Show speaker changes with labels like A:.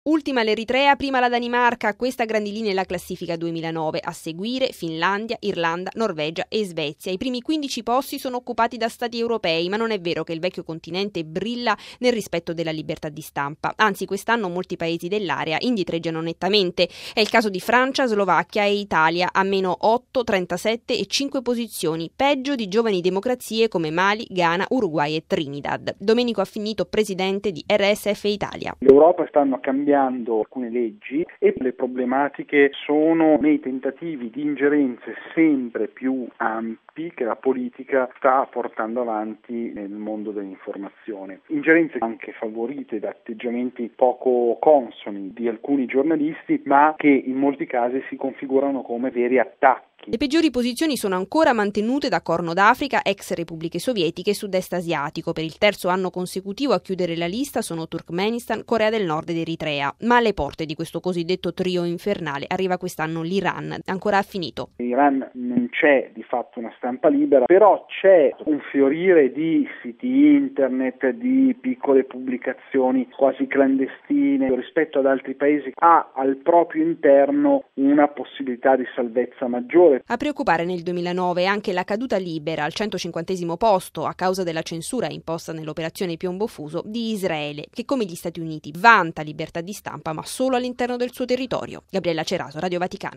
A: Ultima l'Eritrea, prima la Danimarca, questa a grandi linee la classifica 2009, a seguire Finlandia, Irlanda, Norvegia e Svezia. I primi 15 posti sono occupati da stati europei, ma non è vero che il vecchio continente brilla nel rispetto della libertà di stampa. Anzi, quest'anno molti paesi dell'area indietreggiano nettamente. È il caso di Francia, Slovacchia e Italia, a meno 8, 37 e 5 posizioni, peggio di giovani democrazie come Mali, Ghana, Uruguay e Trinidad. Domenico Affinito, presidente di RSF Italia.
B: L'Europa stanno cambiando alcune leggi e le problematiche sono nei tentativi di ingerenze sempre più ampi che la politica sta portando avanti nel mondo dell'informazione. Ingerenze anche favorite da atteggiamenti poco consoni di alcuni giornalisti, ma che in molti casi si configurano come veri attacchi.
A: Le peggiori posizioni sono ancora mantenute da Corno d'Africa, ex repubbliche sovietiche e sud-est asiatico. Per il terzo anno consecutivo a chiudere la lista sono Turkmenistan, Corea del Nord ed Eritrea. Ma alle porte di questo cosiddetto trio infernale arriva quest'anno l'Iran, ancora Affinito.
B: In Iran non c'è di fatto una stampa libera, però c'è un fiorire di siti internet, di piccole pubblicazioni quasi clandestine. Rispetto ad altri paesi ha al proprio interno una possibilità di salvezza maggiore.
A: A preoccupare nel 2009 anche la caduta libera al 150° posto a causa della censura imposta nell'operazione Piombo Fuso di Israele, che come gli Stati Uniti vanta libertà di stampa ma solo all'interno del suo territorio. Gabriella Ceraso, Radio Vaticana.